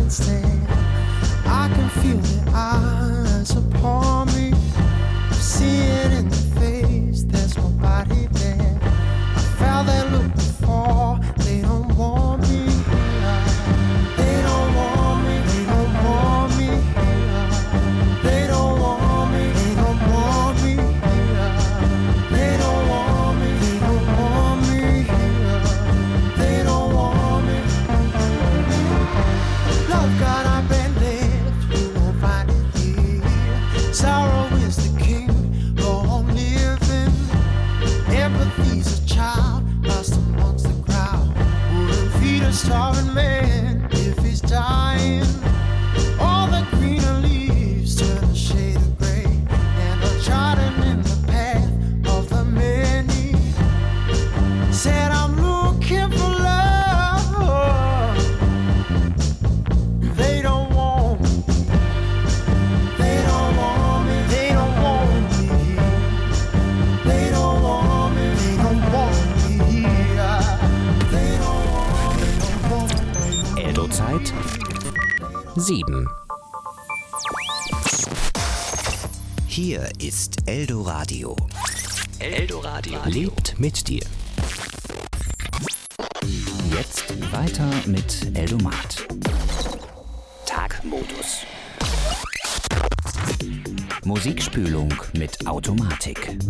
can't stand. I can feel the eyes upon me. See it in the face, there's nobody there. I felt that look before, they don't want me here. They don't want me, they don't want me here. They don't want me, they don't want me here. They don't want me, they don't want me here. They don't want me. Love God, I've been left, you won't find it here. Sorrow is the king, long living. Empathy's a child, lost amongst the crowd. Wouldn't feed a starving man if he's dying. All the greener leaves turn a shade of gray, and are trodden in the path of the many. Said I'm looking for love. They don't want me. They don't want me. They don't want me. They don't want me. They don't want me. They don't want me. Eldo-Zeit 7. Hier ist Eldoradio. Eldoradio lebt mit dir. Jetzt weiter mit Eldomat. Tagmodus. Musikspülung mit Automatik.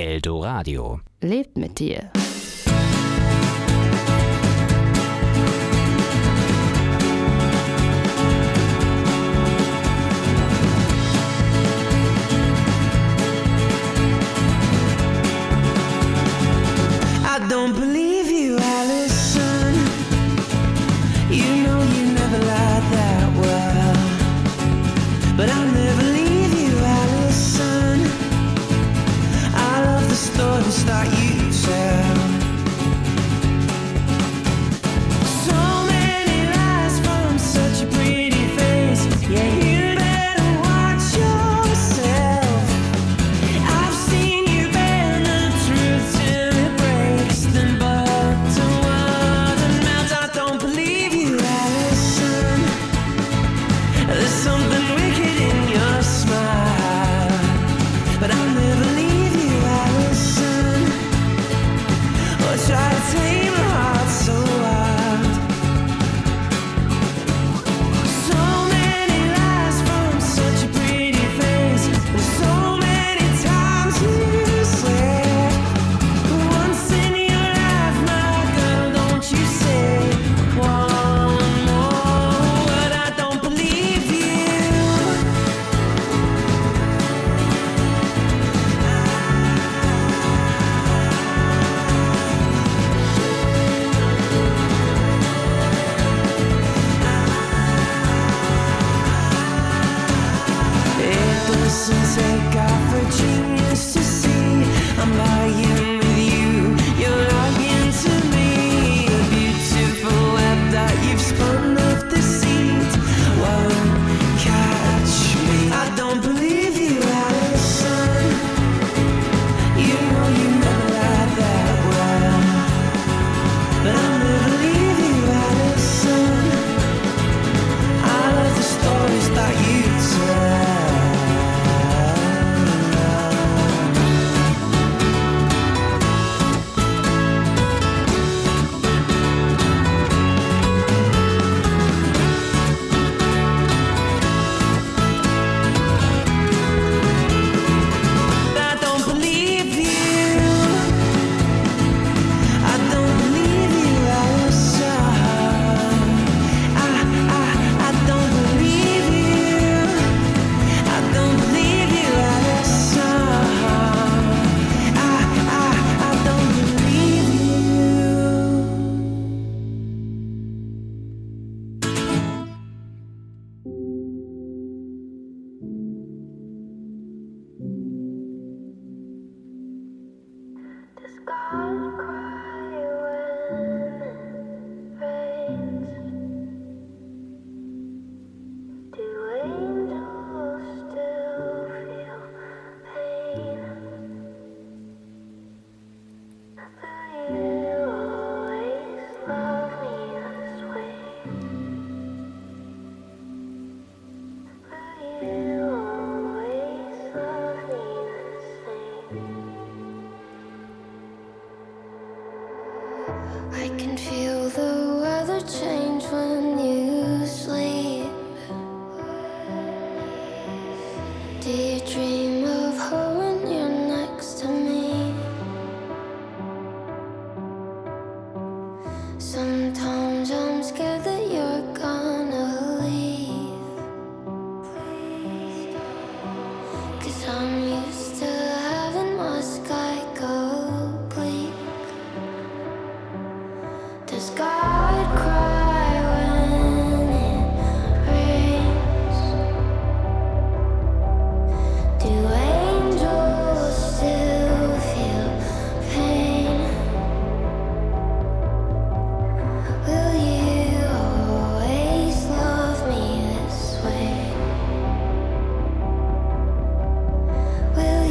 Eldoradio. Lebt mit dir. I don't believe you, Allison. You know you never lied that well. But I'll never leave you, Allison. I love the stories that you tell. So many lies from such a pretty face. Yeah, you better watch yourself. I've seen you bend the truth till it breaks, then butter what and melts. I don't believe you, Allison. There's something wicked in your smile, but I'll never leave you, Allison, or try to tame a heart so wild. So many lies from such a pretty face, and so many times you swear. Once in your life, my girl, don't you say one more word. I don't believe you. It doesn't take off a genius to see I'm lying with you, you're lying to me. A beautiful web that you've spun of deceit won't catch me. I don't believe you, Allison. You know you never lied that well, but I'll never leave you, Allison. I love the stories that you tell. I don't believe you. I don't believe you, Allison. I don't believe you. I don't believe you, Allison. I don't believe you. Does God cry when it rains? Do angels still feel pain? Will you always love me this way? Will you always love me the same? I can feel the weather change when you sleep. Do you dream of her when you're next to me? Sometimes I'm scared that you're gonna leave, 'cause I'm used to having my sky go bleak. Does God cry when it rains? Do angels still feel pain? Will you always love me this way? Will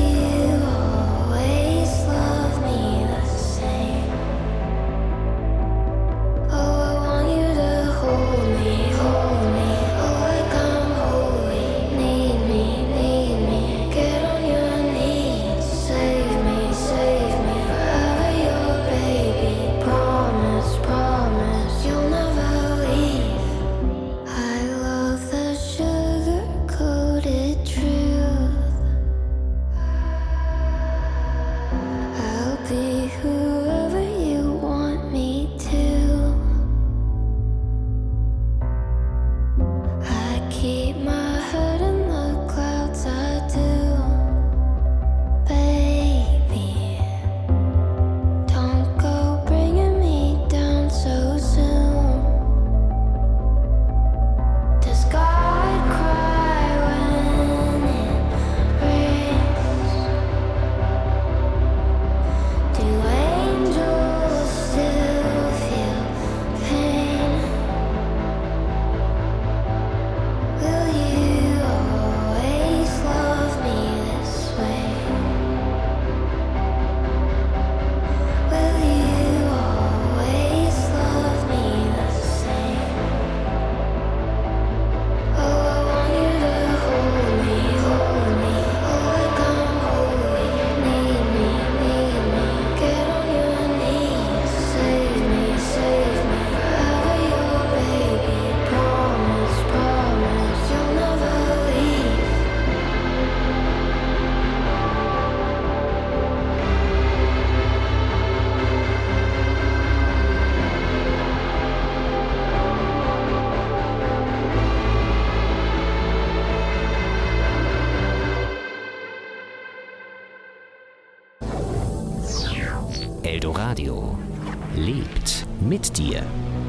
Eldoradio lebt mit dir.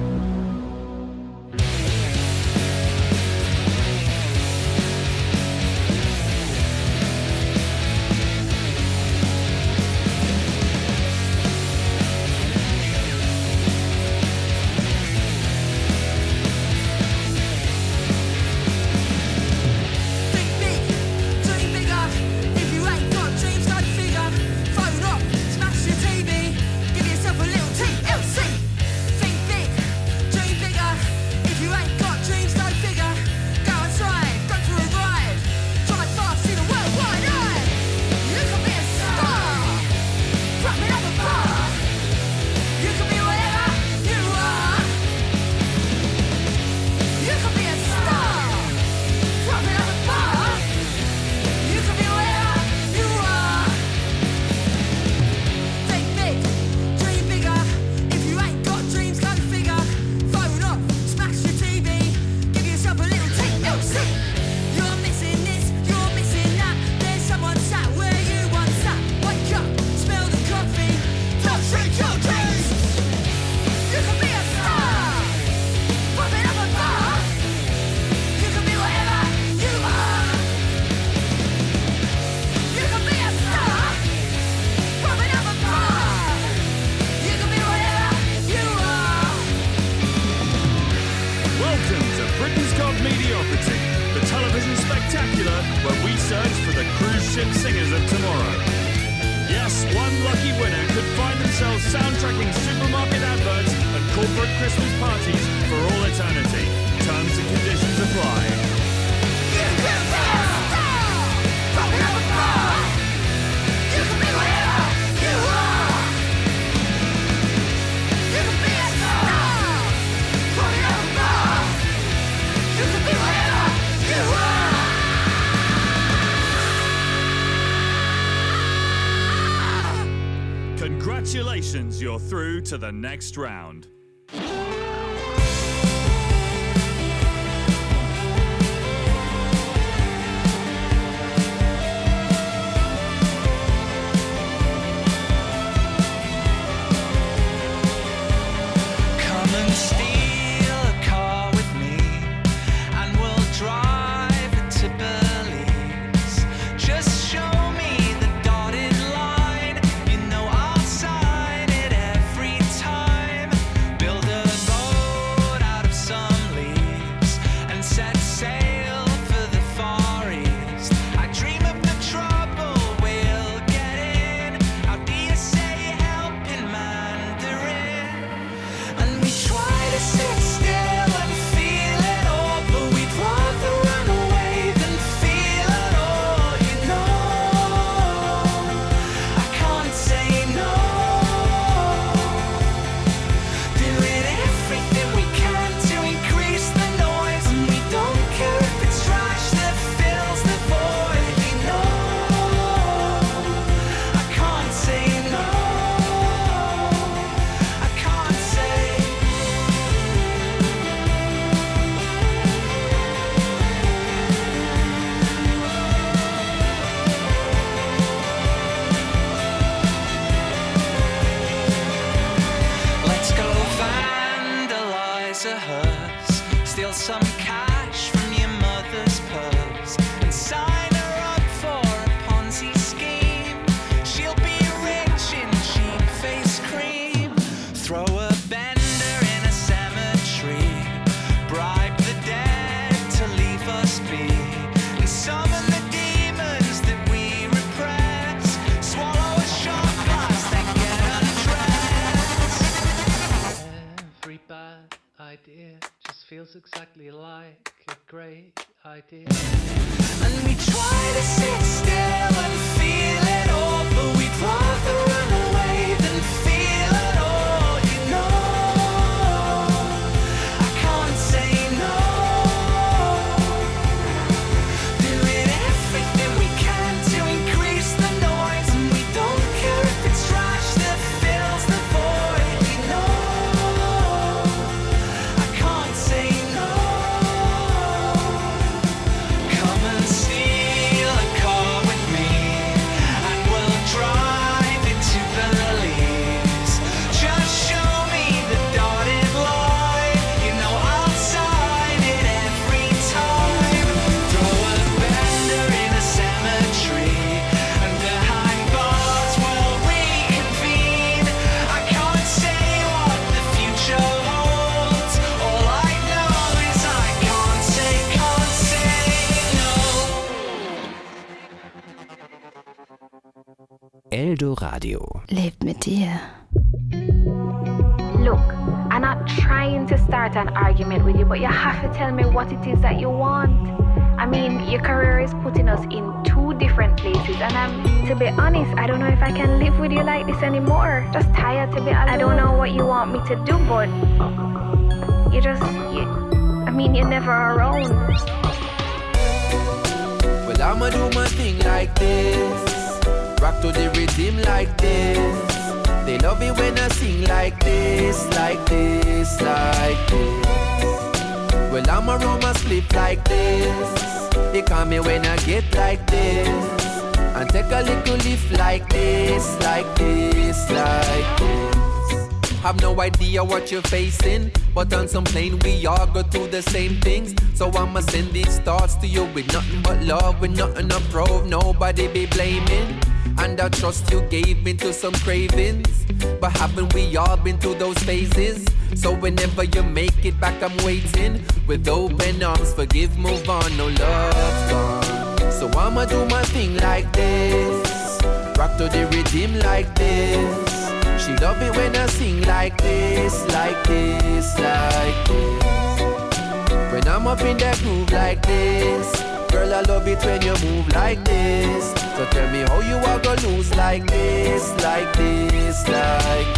Congratulations, you're through to the next round. Exactly like a great idea. And we try to sit still and feel it all, but we'd rather run away than feel it all, you know. I can't say no. Doing everything we can to increase the noise, and we don't care if it's trash that fills the void, you know. I can't say no. Come and steal a car with me. Eldo Radio. Lebt mit dir. Look, I'm not trying to start an argument with you, but you have to tell me what it is that you want. I mean, your career is putting us in two different places, and to be honest, I don't know if I can live with you like this anymore. Just tired to be alone. I don't know what you want me to do, but you're never around. Well, I'ma do my thing like this, rock to the rhythm like this. They love it when I sing like this, like this, like this. Well, I'ma roll my split like this. They call me when I get like this, and take a little lift like this, like this, like this. Have no idea what you're facing, but on some plane we all go through the same things. So I'ma send these thoughts to you with nothing but love, with nothing to prove, nobody be blaming. And I trust you gave into some cravings, but haven't we all been through those phases? So whenever you make it back, I'm waiting with open arms. Forgive, move on, no love's gone. So I'ma do my thing like this, rock to the rhythm like this. She love it when I sing like this, like this, like this. When I'm up in that groove like this, girl, I love it when you move like this. So tell me how you are gonna lose like this, like this, like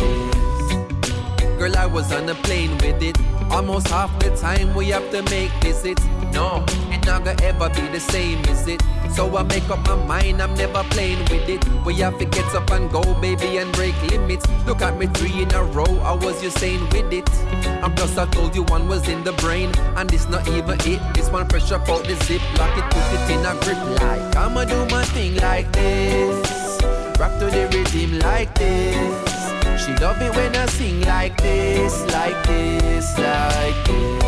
this. Girl, I was on a plane with it. Almost half the time we have to make visits. No, it's not gonna ever be the same, is it? So I make up my mind, I'm never playing with it. We have to get up and go, baby, and break limits. Look at me 3 in a row, how was you saying with it? And plus I told you one was in the brain, and this not even it. This one fresh up out the zip, lock it, put it in a grip. Like I'ma do my thing like this, rock to the rhythm like this. She love it when I sing like this, like this, like this.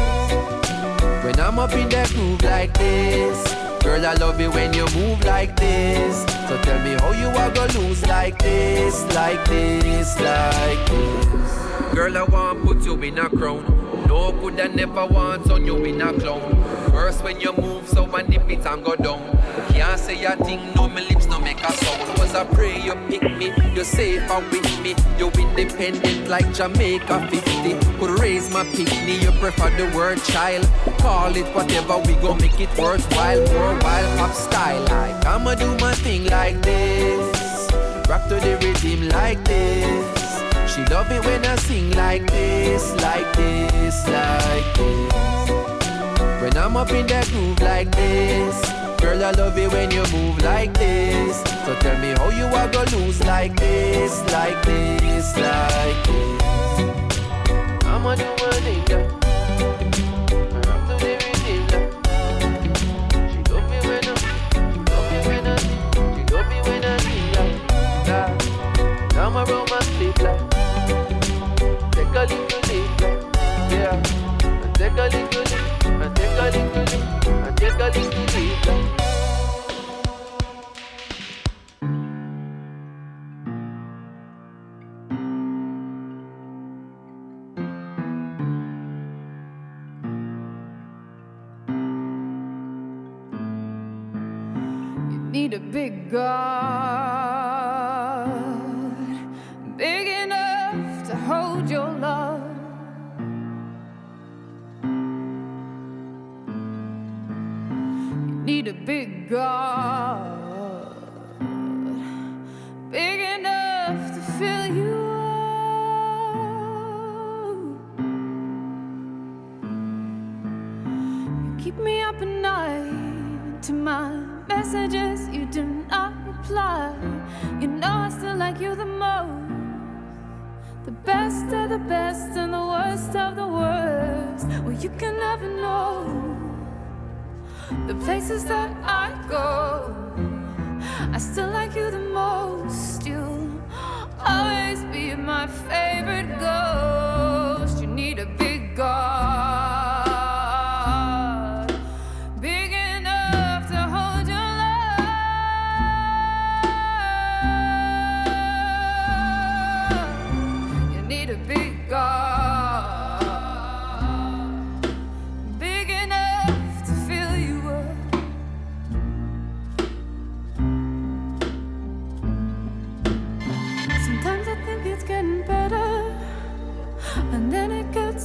When I'm up in that groove like this, girl, I love it when you move like this. So tell me how you are gonna lose like this, like this, like this. Girl, I want put you in a crown. No, could I never want on you in a clown. First when you move, so I nip it and go down. Can't say a thing, no, my lips no make a sound. Was I pray you pick me, you're safe and with me. You're independent like Jamaica 50. Could raise my picnic, you prefer the word child. Call it whatever, we gon' make it worthwhile. More wild pop style, like I'ma do my thing like this, rock to the rhythm like this. She love it when I sing like this, like this, like this. When I'm up in that groove like this, girl, I love it when you move like this. So tell me how you are gonna lose like this, like this, like this. I'ma do my thing, yeah. Rock to the rhythm, yeah. She love me when I sing like that. I'ma roll my sleep like. Take a little leap, yeah. Take a little leap, take a little leap, take a little leap. You need a big God, big enough to hold your love. You need a big God, big enough to fill you up. You keep me up at night to my messages, you do not reply. You know I still like you the most. The best of the best and the worst of the worst. Well, you can never know the places that I go. I still like you the most. You'll always be my favorite ghost. You need a big God, big enough to hold your love. You need a big God, big enough to fill you up.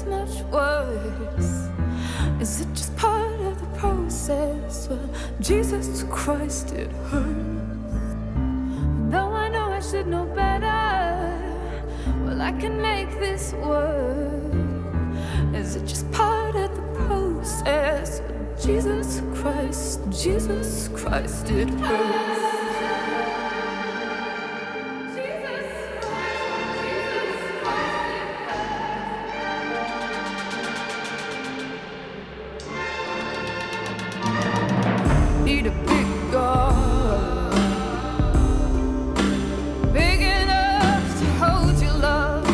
this much worse? Is it just part of the process? Well, Jesus Christ, it hurts. Though I know I should know better, well, I can make this work. Is it just part of the process? Jesus Christ, it hurts. Need a big God, big enough to hold your love.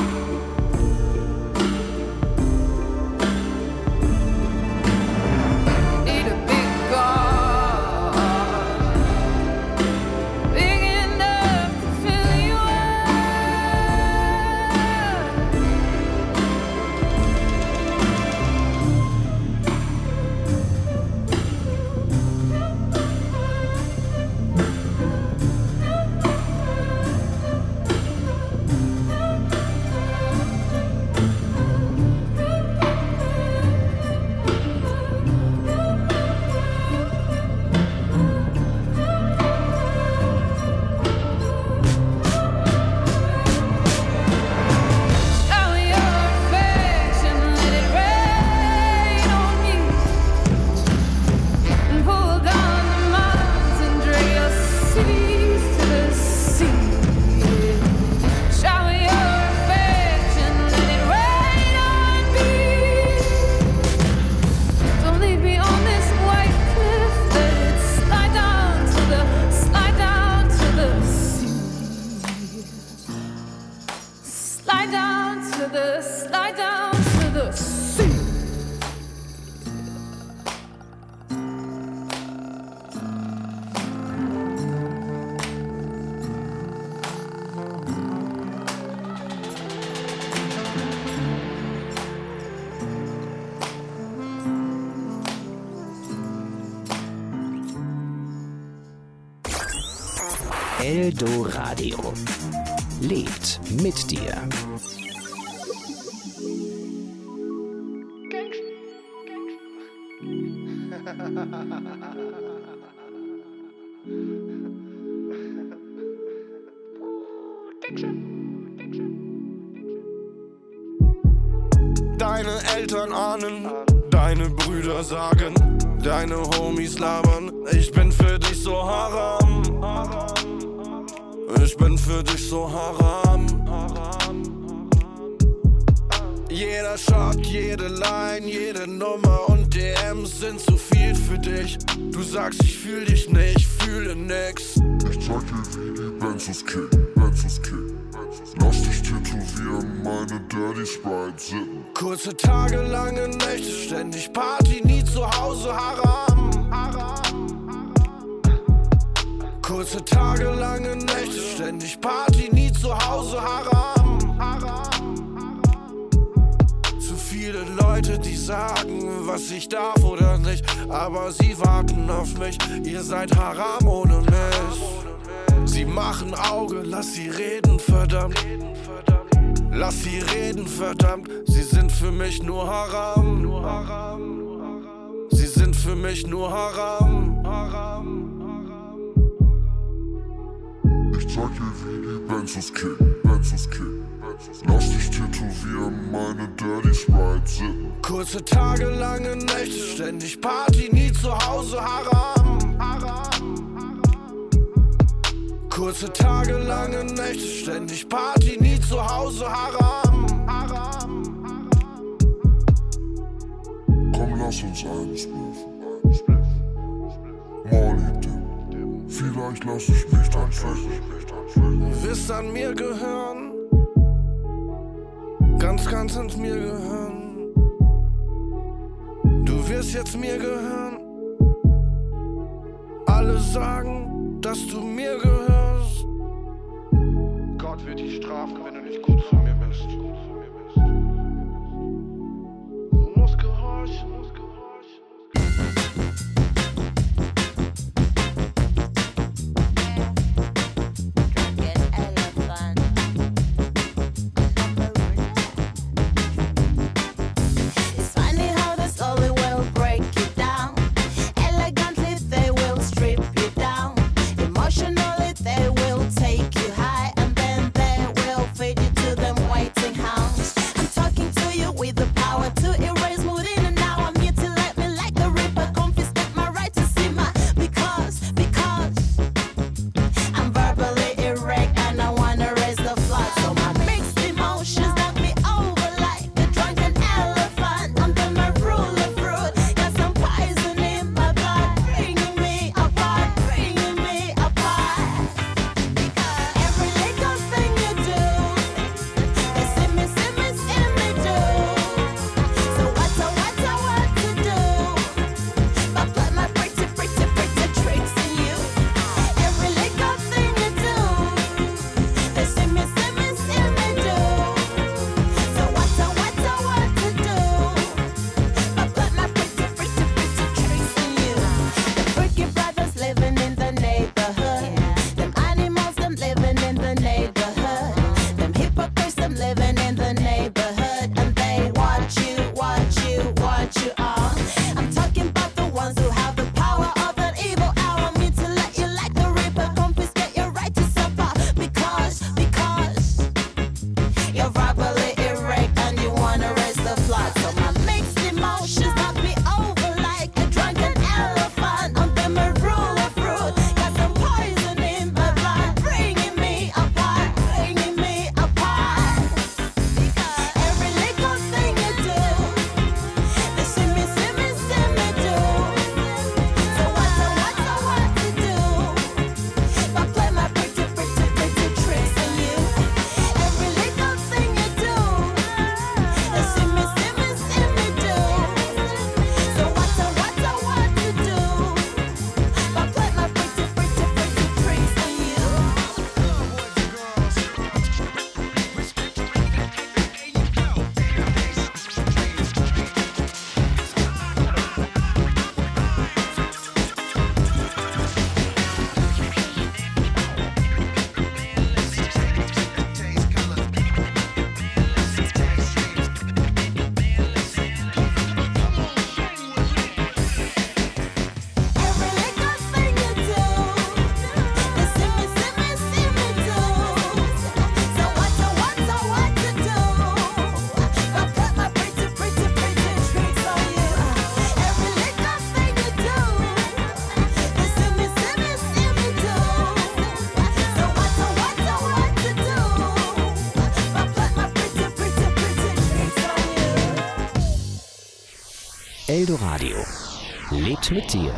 Need a big God, big enough to fill you up. Shower your affection, let it rain on me, and pull down the mountains and drag your cities to the sea. Shower your affection, let it rain on me. Don't leave me on this white cliff, let it slide down to the sea. Slide down to the sea. Eldoradio. Lebt mit dir. Deine Eltern ahnen, deine Brüder sagen, deine Homies labern, ich bin für dich so haram. Ich bin für dich so haram. Jeder Shot, jede Line, jede Nummer und DMs sind zu viel für dich. Du sagst, ich fühl dich nicht, fühle nix. Ich zeig dir, wie die Benzos kicken. Lass dich tätowieren, meine Dirty Sprite sippen. Kurze Tage, lange Nächte, ständig Party, nie zu Hause haram. Kurze Tage, lange Nächte, ständig Party, nie zu Hause haram. Zu viele Leute, die sagen, was ich darf oder nicht, aber sie warten auf mich, ihr seid haram ohne mich. Sie machen Auge, lass sie reden, verdammt. Lass sie reden, verdammt. Sie sind für mich nur haram. Sie sind für mich nur haram. Ich zeig dir, wie die Benzos kicken. Lass dich tätowieren, meine Dirty Sprite sippen. Kurze Tage, lange Nächte, ständig Party, nie zu Hause haram. Kurze Tage, lange Nächte, ständig Party, nie zu Hause haram. Komm, lass uns eines spliffen. Molly Dip, vielleicht lass ich mich dann ficken. Du wirst an mir gehören, ganz ans mir gehören. Du wirst jetzt mir gehören. Alle sagen, dass du mir gehörst. Gott wird dich strafen, wenn du nicht gut zu mir bist. Du musst gehorchen. Eldoradio. Lebt mit dir.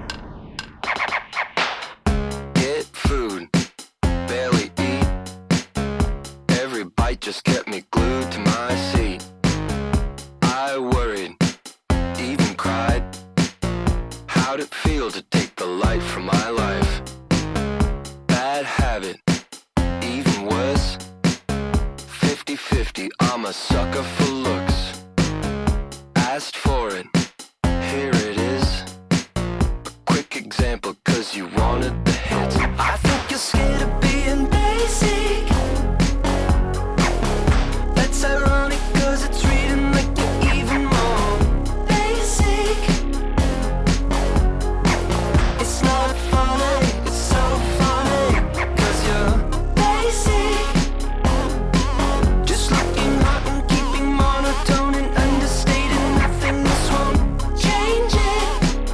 Get food, barely eat. Every bite just kept me glued to my seat. I worried, even cried. How'd it feel to take the light from my life? Bad habit, even worse. 50-50, I'm a sucker for looks. Asked for it, here it is. A quick example, cause you wanted the hits. I think you're scared of being basic. That's ironic, cause it's reading like you're even more basic. It's not funny, it's so funny, cause you're basic. Just looking hot and keeping monotone and understating nothing. This won't change it.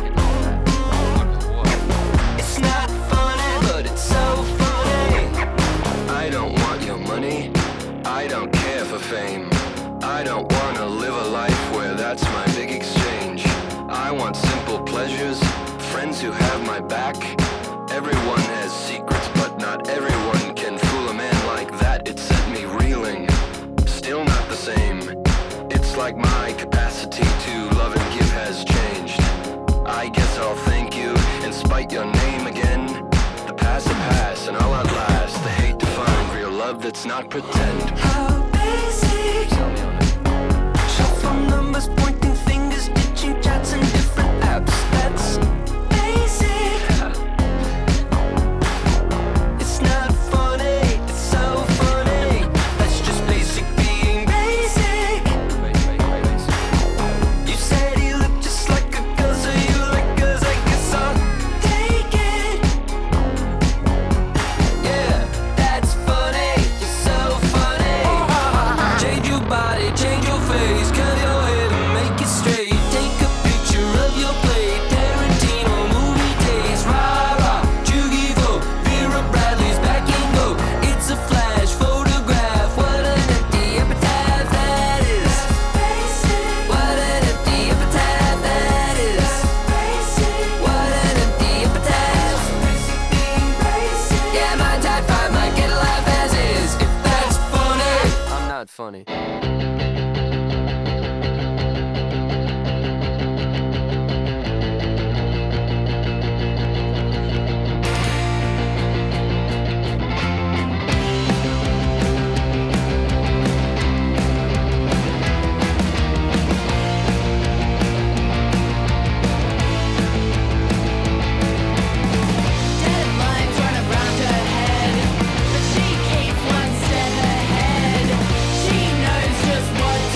It's not funny, but it's so funny. I don't want your money, I don't care for fame. I don't wanna live a life where that's my big exchange. I want simple pleasures, friends who have my back. Everyone has secrets, but not everyone can fool a man like that. It set me reeling, still not the same. It's like my capacity to love and give has changed. I guess I'll thank you and spite your name again. The past will pass and I'll outlast the hate to find real love that's not pretend. How basic? Tell me on it. Shuffle numbers, pointing fingers, ditching chats and different apps. That's basic. It's not funny, it's so funny. That's just basic being basic. You said you look just like a girl, so you like girls, I guess I'll take it. Yeah, that's funny, you're so funny. Change your body, change your face, curl your hair and make it straight. Take a picture of your plate, Tarantino movie days. Rah rah, Jugivo, Vera Bradley's back in go. It's a flash photograph. What an empty epitaph that is. What an empty epitaph that is. What an empty epitaph. Yeah, my type 5 might get a laugh as is. If that's funny, I'm not funny. Deadlines run around her head, but she keeps one step ahead. She knows just what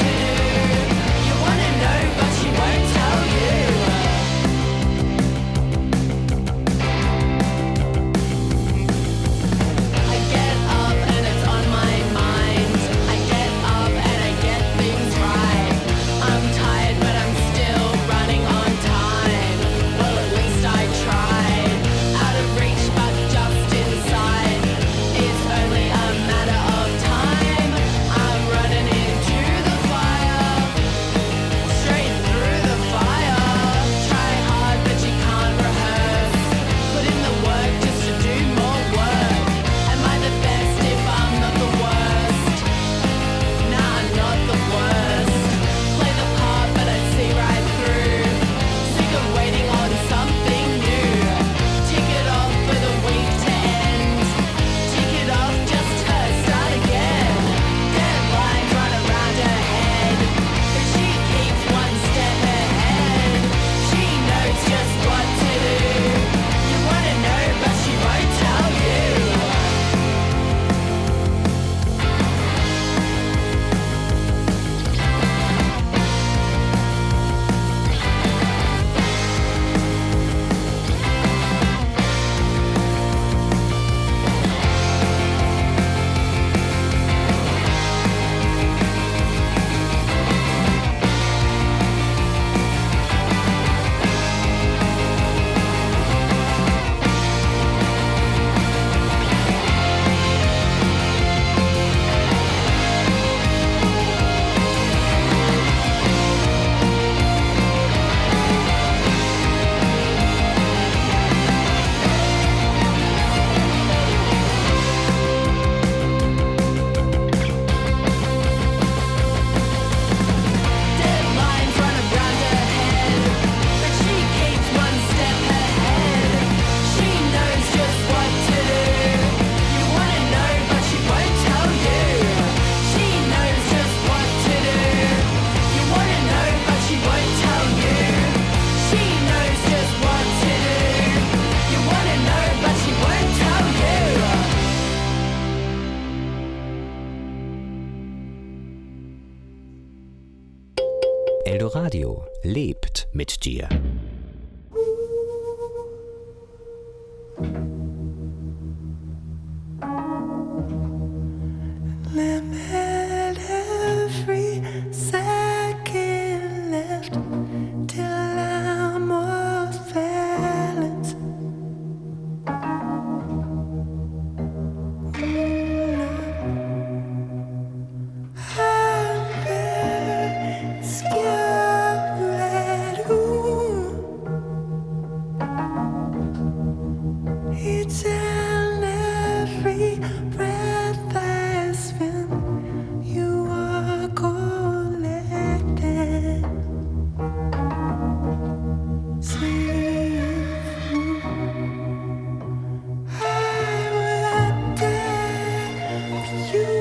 Eldoradio lebt mit dir. Limit every second left till I'm off balance. I'm very scared. Each and every breath I spend, you are collected. Sleep. I would die for you.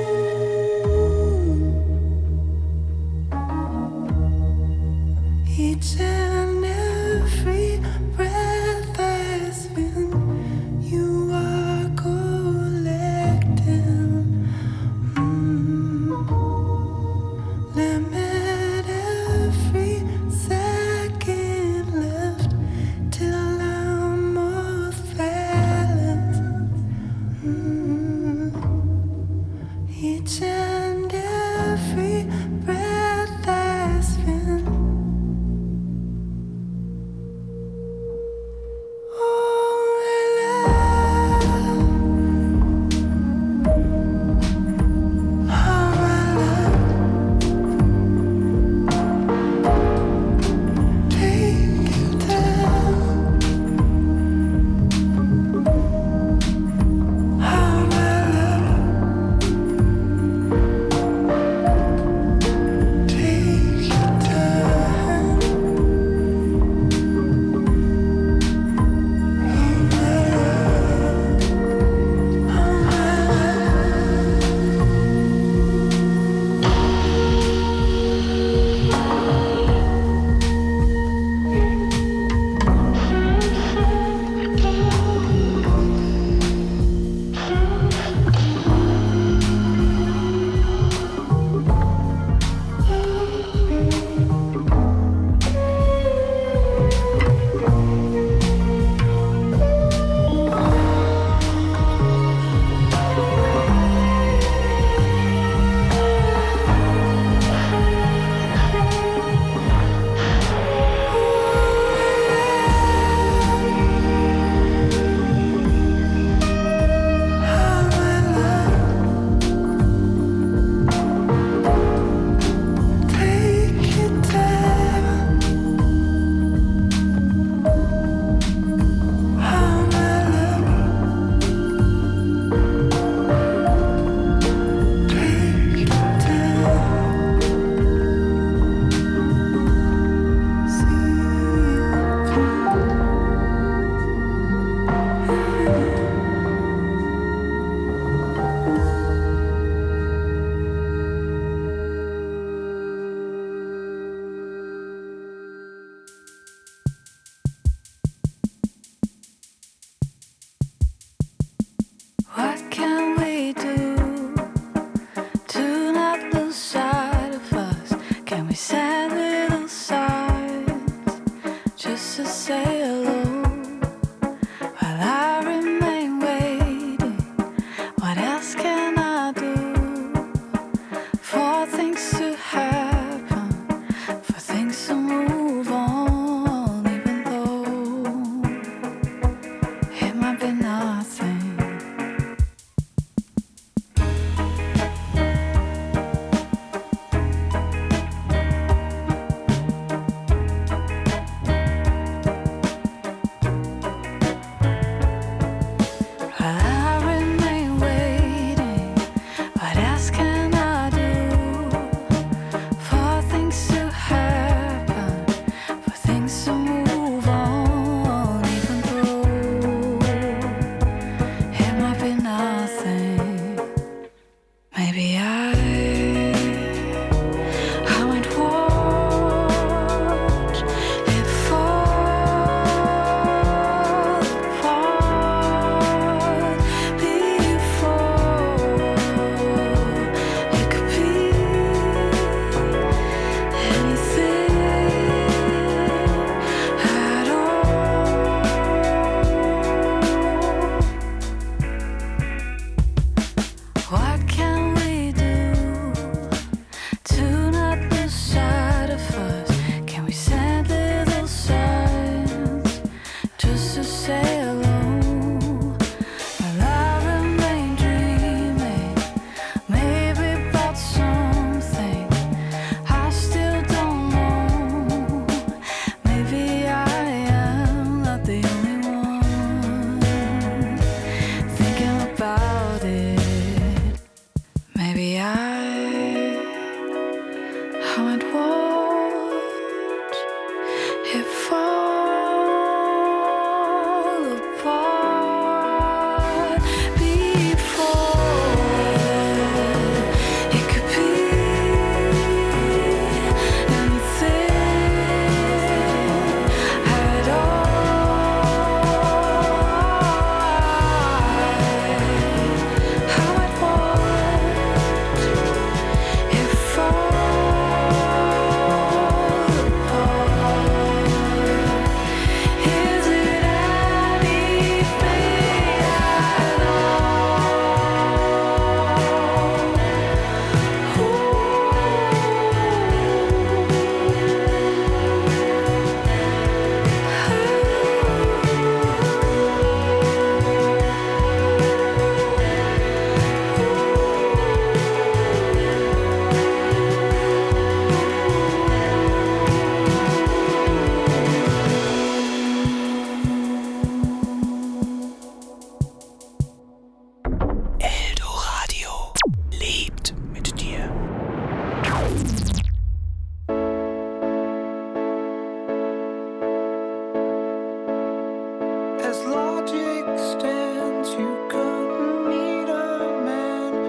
Each and every breath I spend, you are collecting. Limit every second left till I'm off balance. Each and every breath I spend.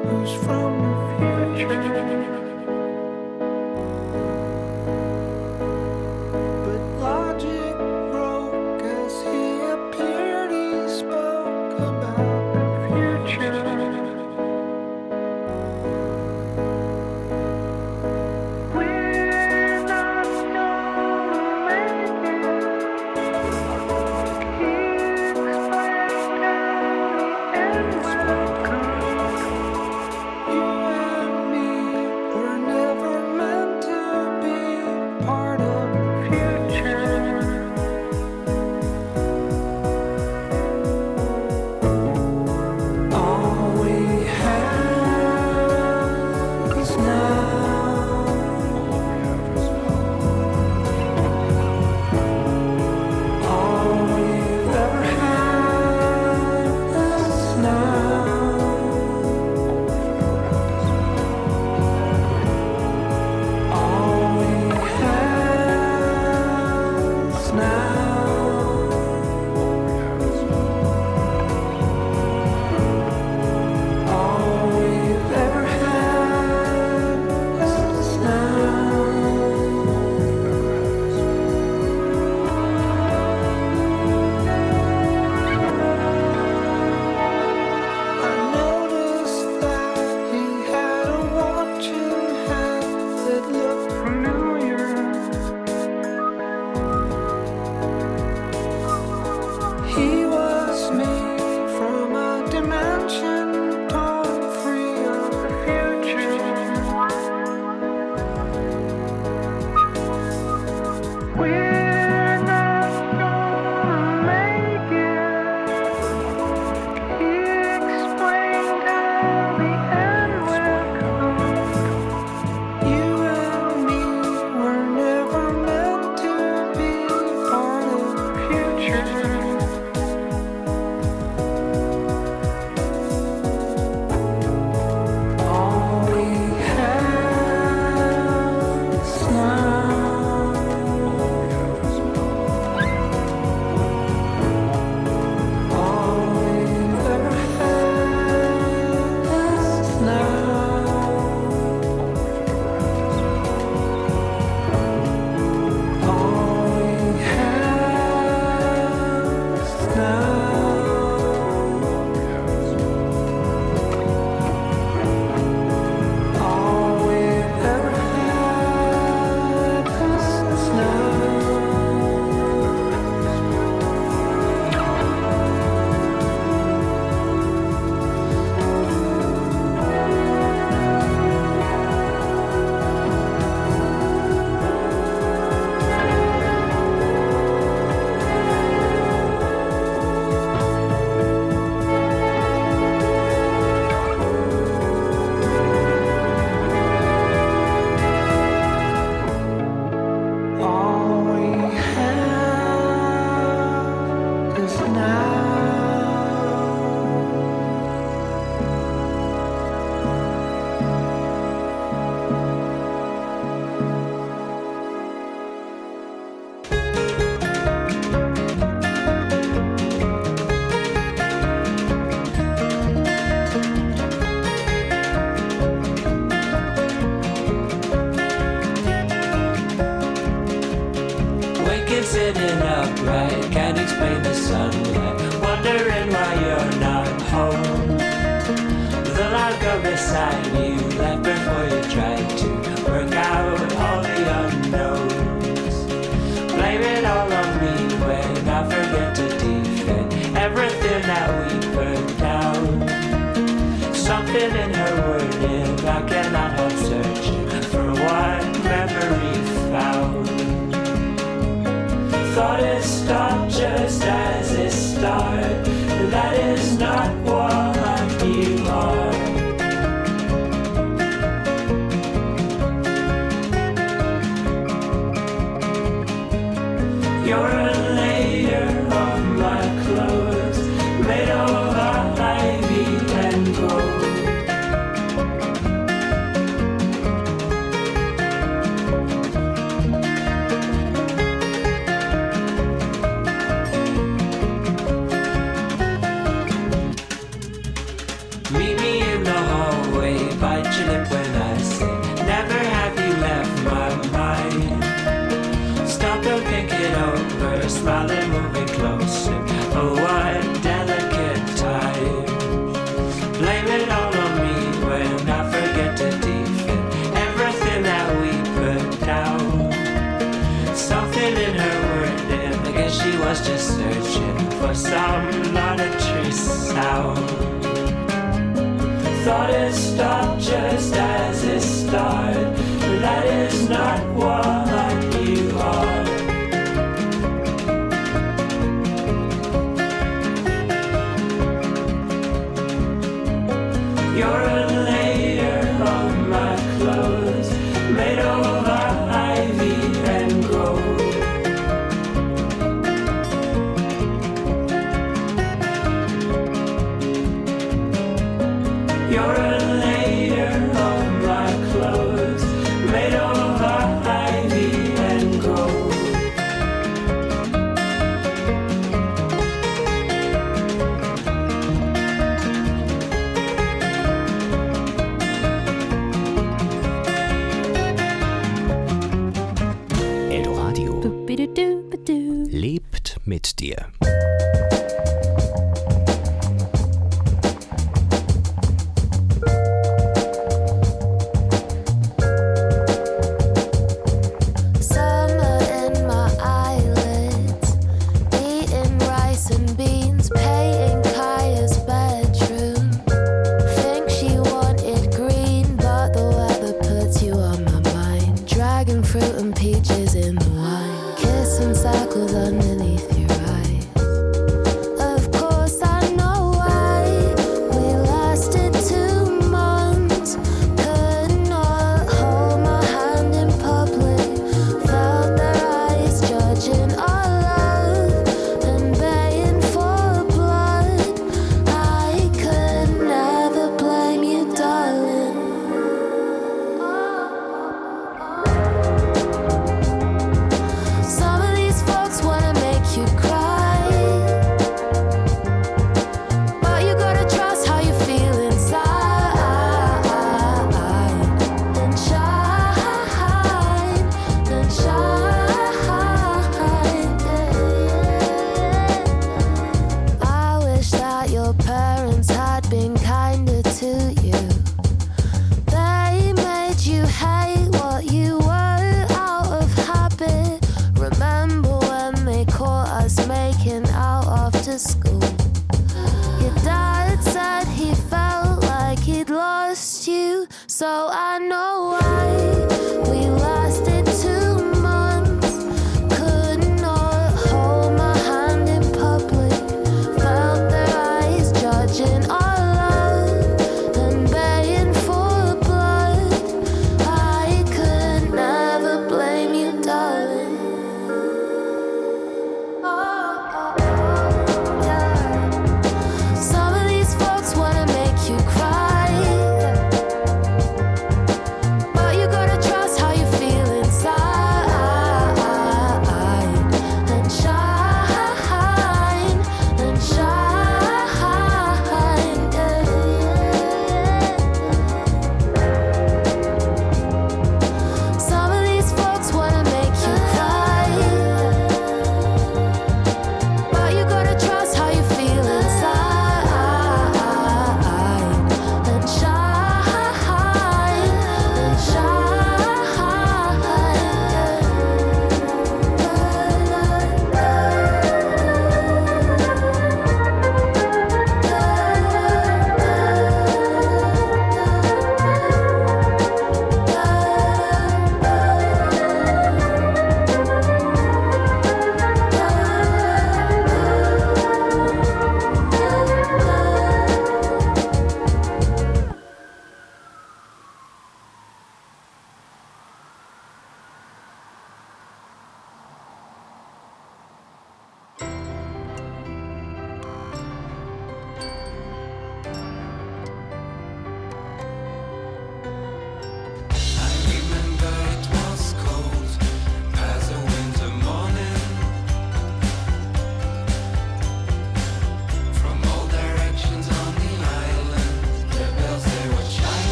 who's from the future. But logic broke as he appeared. He spoke about the future. We're not gonna make it. He explained and welcome. You and me were never meant to be part of the future. All we have is now. All we've ever had is now. All we have is now. All we've ever had is now. I noticed that he had a watch in hand that looked familiar. He was me from a dimension torn free of the future. We're not gonna make it. He explained how the end will come. You and me were never meant to be part of the future. All we have is now. All we've ever had is now. All we have is now. All we've ever had is now. All we have is now. Waking, sitting upright, can't explain the sunlight. Wondering why you're not home. The loud girl beside you left before you tried to work out all the unknowns. Blame it all on me when I forget to defend everything that we put down. Something in her wording I cannot help searching for one memory found. Thought it stopped just as it started. That is not what you are. You're a layer on my clothes, made of ivy and gold. us stop just as it started. But that is not what you are. You're a layer on my clothes, made of ivy and gold. You're a layer on my clothes, made of ivy and gold. Eldoradio lebt mit dir. Summer in my eyelids, eating rice and beans, painting Kaya's bedroom. Think she wanted green, but the weather puts you on my mind. Dragon fruit and peaches in the wine, kissing circles underneath your eyes. Of course I know why we lasted 2 months. Could not hold my hand in public. Felt their eyes judging our love and baying for blood. I could never blame you, darling. Some of these folks wanna make you cry, but you gotta trust how you feel inside. Then shine, then shine. I wish that your parents had been kinder to you. They made you hate what you were out of habit. Remember when they caught us making out after school? Your dad said he felt like he'd lost you, so I know why we lasted 2 months. Could not hold my hand in public. Felt their eyes judging our love and baying for blood. I could never blame you, darling. Some of these folks wanna make you cry,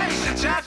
Chase the